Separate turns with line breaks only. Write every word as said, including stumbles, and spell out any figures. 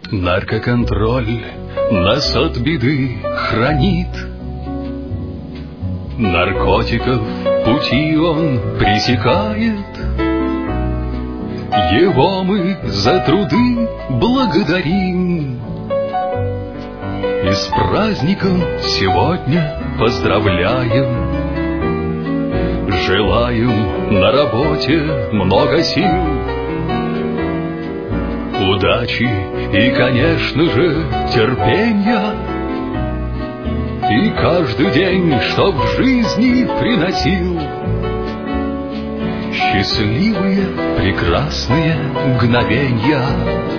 Наркоконтроль нас от беды хранит. Наркотиков пути он пресекает. Его мы за труды благодарим. И с праздником сегодня поздравляем. Желаем на работе много сил, удачи и, конечно же, терпения. И каждый день, что в жизни приносил счастливые, прекрасные мгновенья.